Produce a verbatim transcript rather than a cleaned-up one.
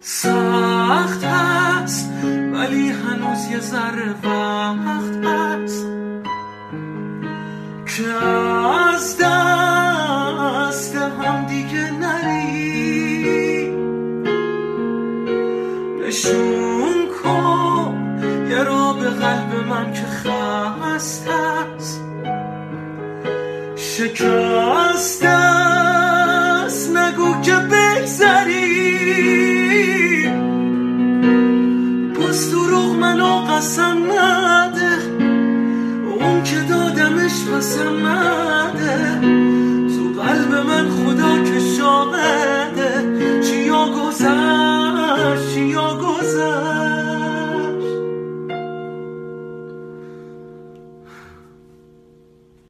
سخت هست ولی هنوز یه ذره وقت هست که از دست هم دیگه نری. نشون کن یه را به قلب من که خسته است، شکسته است، نگو که بگذری. باز دروغ منو قسم نده، اون که دادمش پسم نده.